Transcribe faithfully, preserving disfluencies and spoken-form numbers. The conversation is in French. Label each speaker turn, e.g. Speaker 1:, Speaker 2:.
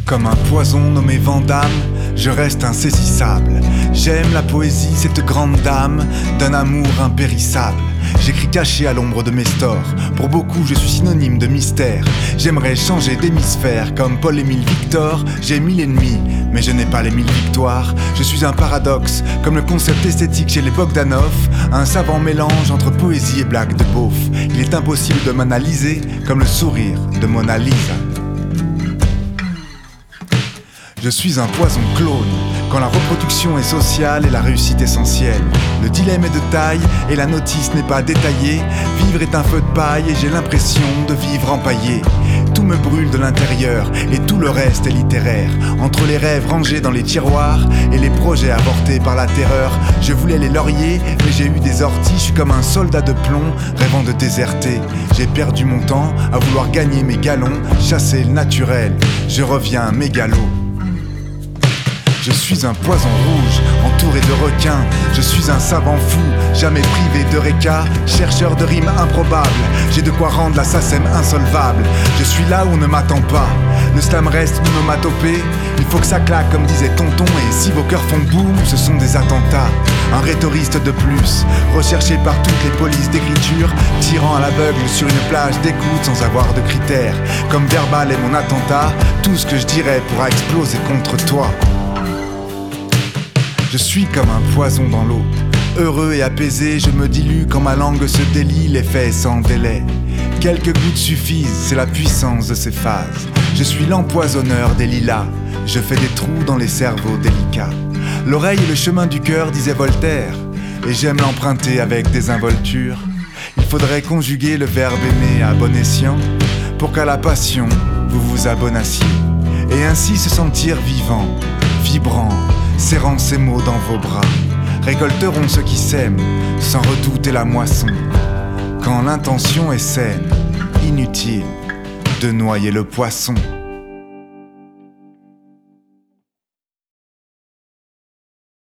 Speaker 1: Comme un poison nommé Vandame, je reste insaisissable. J'aime la poésie, cette grande dame d'un amour impérissable. J'écris caché à l'ombre de mes stores. Pour beaucoup, je suis synonyme de mystère. J'aimerais changer d'hémisphère comme Paul-Émile Victor. J'ai mille ennemis, mais je n'ai pas les mille victoires. Je suis un paradoxe, comme le concept esthétique chez les Bogdanov. Un savant mélange entre poésie et blague de beauf. Il est impossible de m'analyser comme le sourire de Mona Lisa. Je suis un poison clone, quand la reproduction est sociale et la réussite essentielle. Le dilemme est de taille et la notice n'est pas détaillée. Vivre est un feu de paille et j'ai l'impression de vivre empaillé. Tout me brûle de l'intérieur et tout le reste est littéraire. Entre les rêves rangés dans les tiroirs et les projets avortés par la terreur. Je voulais les lauriers mais j'ai eu des orties. Je suis comme un soldat de plomb rêvant de déserter. J'ai perdu mon temps à vouloir gagner mes galons. Chasser le naturel, je reviens mégalo. Je suis un poison rouge, entouré de requins. Je suis un savant fou, jamais privé de réca. Chercheur de rimes improbables, j'ai de quoi rendre la SACEM insolvable. Je suis là où on ne m'attend pas, le slam reste une onomatopée. Il faut que ça claque comme disait Tonton. Et si vos cœurs font boum, ce sont des attentats. Un rhétoriste de plus, recherché par toutes les polices d'écriture. Tirant à l'aveugle sur une plage d'écoute sans avoir de critères. Comme verbal est mon attentat, tout ce que je dirais pourra exploser contre toi. Je suis comme un poison dans l'eau. Heureux et apaisé, je me dilue quand ma langue se délie, l'effet est sans délai. Quelques gouttes suffisent, c'est la puissance de ces phases. Je suis l'empoisonneur des lilas, je fais des trous dans les cerveaux délicats. L'oreille est le chemin du cœur, disait Voltaire, et j'aime l'emprunter avec désinvolture. Il faudrait conjuguer le verbe aimer à bon escient, pour qu'à la passion, vous vous abonassiez. Et ainsi se sentir vivant, vibrant, serrant ses mots dans vos bras. Récolteront ceux qui sèment, sans redouter la moisson. Quand l'intention est saine, inutile de noyer le poisson.